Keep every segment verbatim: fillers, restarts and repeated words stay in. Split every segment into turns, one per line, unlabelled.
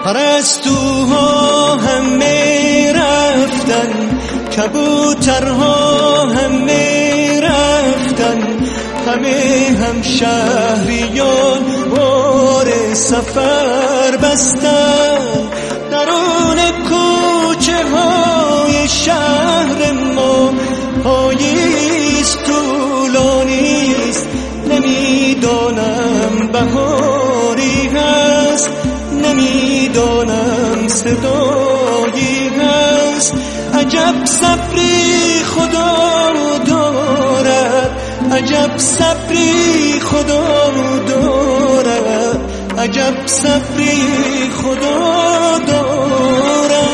پرستوها همه رفتن، کبوترها همه رفتن، همه هم شهریان بار سفر بستن. درون کوچه های شهر ما پاییز طولانیست، نمیدانم بهاری هست، نمیدانم صدایی هست. عجب صبری خدا دارد، عجب صبری خدا دارد، عجب صبری خدا دارد.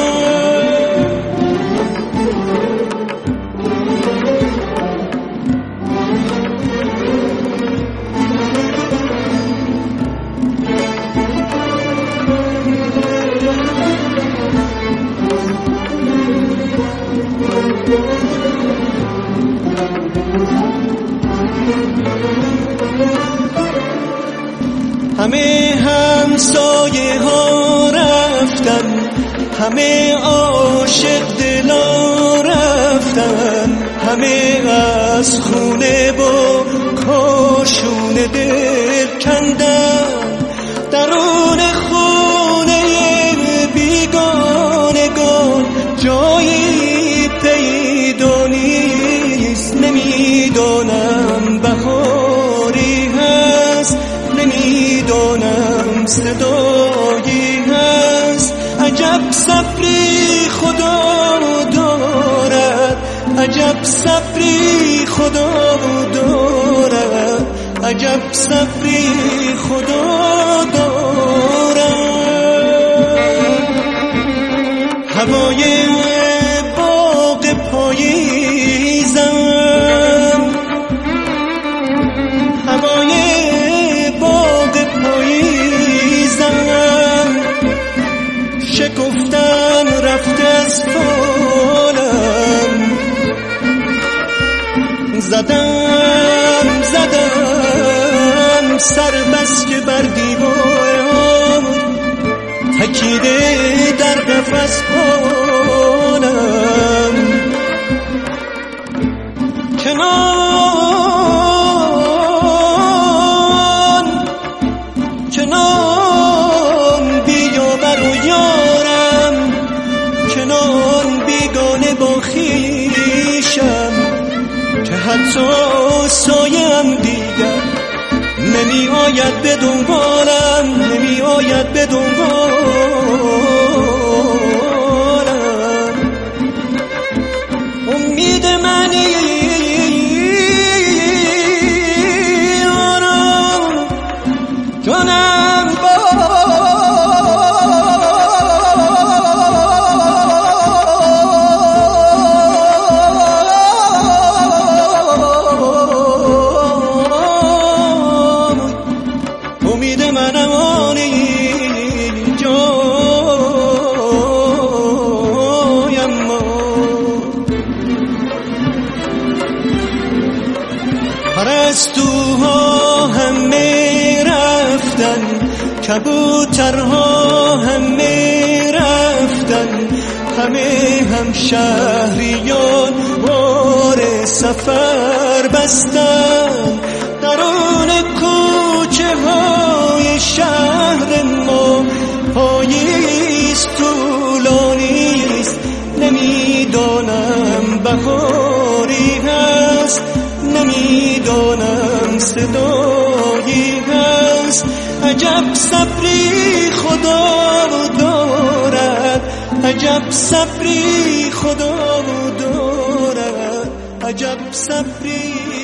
همه همسایه ها رفتن، همه عاشق دلا رفتن، همه از خونه با کاشون دل کندن. درون خونه بیگانگان جایی پیدا نیست، نمیدانم بهاری هست، نمیدانم صدایی هست. عجب صبری خدا دارد، عجب صبری خدا دارد، عجب صبری خدا دارد. هوای باغ پاییزم، هوای باغ پاییزم، شکفتن رفت از فالم. زدم زدم سر بس که بر دیوار، تکیده در قفس پالم. کنان کنان بیا برو یارم، کنان بیگانه با خویشم، که حتی سایم دیگر نمی آید به دنبالم، نمی آید به دنبالم. امید منی آرام جانم با امید منم آنی جایم ما. پرستوها همه رفتن، کبوترها همه رفتن، همه هم شهریان بار سفر بستن. درون کوچه های شهر ما پاییز طولانیست، نمیدانم بهاری هست، نمیدانم صدایی هست. عجب صبری خدا دارد، عجب صبری خدا دارد، عجب صبری